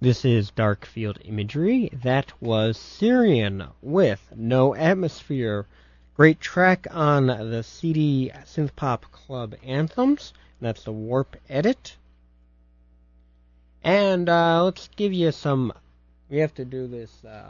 This is Dark Field Imagery. That was Syrian with No Atmosphere. Great track on the CD Synthpop Club Anthems. That's the Warp Edit. And let's give you some... We have to do this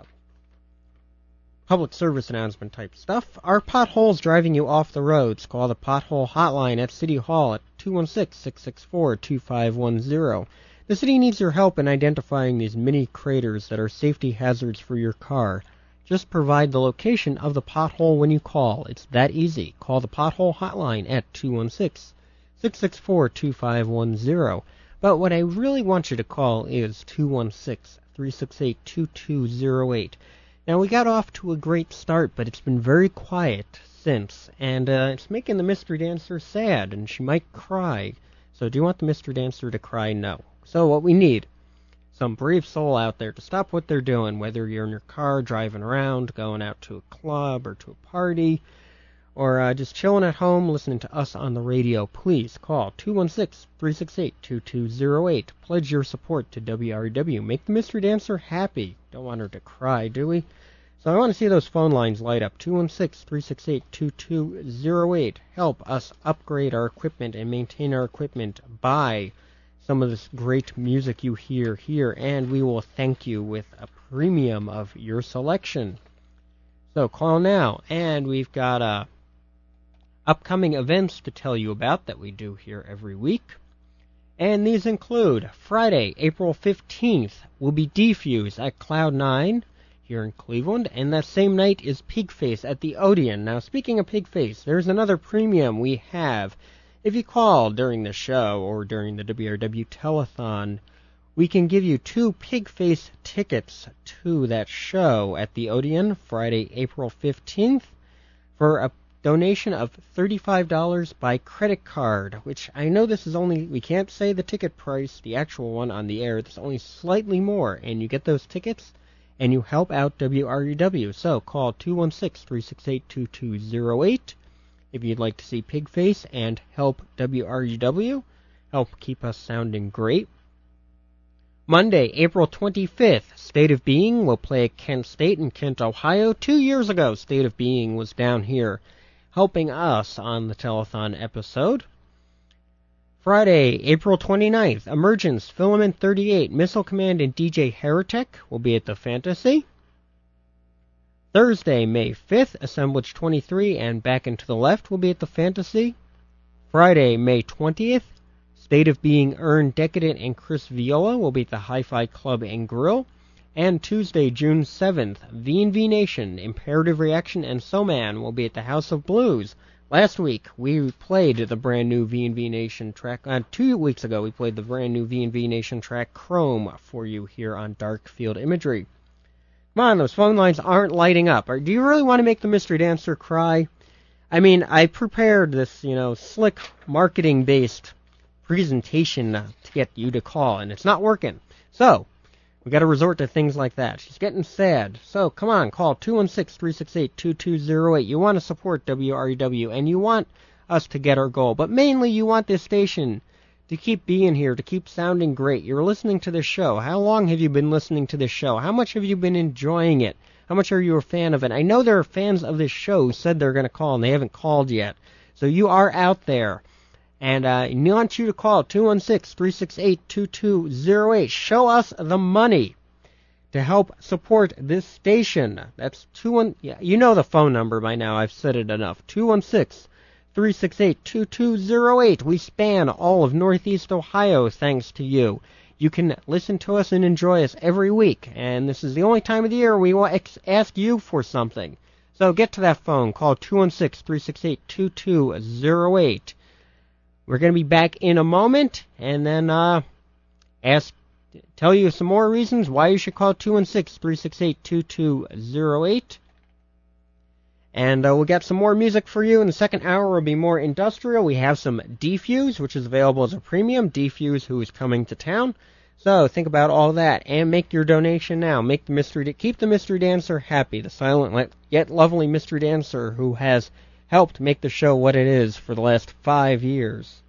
public service announcement type stuff. Are potholes driving you off the roads? Call the Pothole Hotline at City Hall at 216-664-2510. The city needs your help in identifying these mini craters that are safety hazards for your car. Just provide the location of the pothole when you call. It's that easy. Call the Pothole Hotline at 216-664-2510. But what I really want you to call is 216-368-2208. Now, we got off to a great start, but it's been very quiet since, and it's making the Mystery Dancer sad, and she might cry. So do you want the Mystery Dancer to cry? No. So what we need, some brave soul out there to stop what they're doing, whether you're in your car, driving around, going out to a club or to a party, or just chilling at home listening to us on the radio. Please call 216-368-2208. Pledge your support to WREW. Make the Mystery Dancer happy. Don't want her to cry, do we? So I want to see those phone lines light up. 216-368-2208. Help us upgrade our equipment and maintain our equipment. Buy some of this great music you hear here, and we will thank you with a premium of your selection. So call now, and we've got upcoming events to tell you about that we do here every week. And these include Friday, April 15th, will be Defuse at Cloud9 here in Cleveland, and that same night is Pigface at the Odeon. Now, speaking of Pigface, there's another premium we have. If you call during the show or during the WRW telethon, we can give you 2 Pigface tickets to that show at the Odeon Friday, April 15th for a donation of $35 by credit card, which I know this is only, we can't say the ticket price, the actual one on the air, it's only slightly more, and you get those tickets and you help out WREW. So call 216-368-2208 if you'd like to see Pigface and help WREW, help keep us sounding great. Monday, April 25th, State of Being will play at Kent State in Kent, Ohio. 2 years ago, State of Being was down here helping us on the telethon episode. Friday, April 29th, Emergence, Filament 38, Missile Command, and DJ Heretic will be at the Fantasy. Thursday, May 5th, Assemblage 23 and Back and to the Left will be at the Fantasy. Friday, May 20th, State of Being, Earn, Decadent, and Chris Viola will be at the Hi-Fi Club and Grill. And Tuesday, June 7th, V&V Nation, Imperative Reaction, and So-Man will be at the House of Blues. Last week, we played the brand new V&V Nation track. 2 weeks ago, we played the brand new V&V Nation track, Chrome, for you here on Dark Field Imagery. Come on, those phone lines aren't lighting up. Do you really want to make the Mystery Dancer cry? I mean, I prepared this, slick marketing-based presentation to get you to call, and it's not working. So, we got to resort to things like that. She's getting sad. So, come on, call 216-368-2208. You want to support WREW, and you want us to get our goal. But mainly, you want this station to keep being here, to keep sounding great. You're listening to this show. How long have you been listening to this show? How much have you been enjoying it? How much are you a fan of it? I know there are fans of this show who said they're going to call, and they haven't called yet. So you are out there. And I want you to call 216-368-2208. Show us the money to help support this station. That's you know the phone number by now. I've said it enough. 216-368-2208. We span all of Northeast Ohio thanks to you. You can listen to us and enjoy us every week. And this is the only time of the year we will ask you for something. So get to that phone. Call 216-368-2208. We're going to be back in a moment, and then tell you some more reasons why you should call 216-368-2208. And we'll get some more music for you. In the second hour will be more industrial. We have some Defuse, which is available as a premium. Defuse, who is coming to town. So think about all that, and make your donation now. Keep the Mystery Dancer happy, the silent yet lovely Mystery Dancer who has helped make the show what it is for the last 5 years.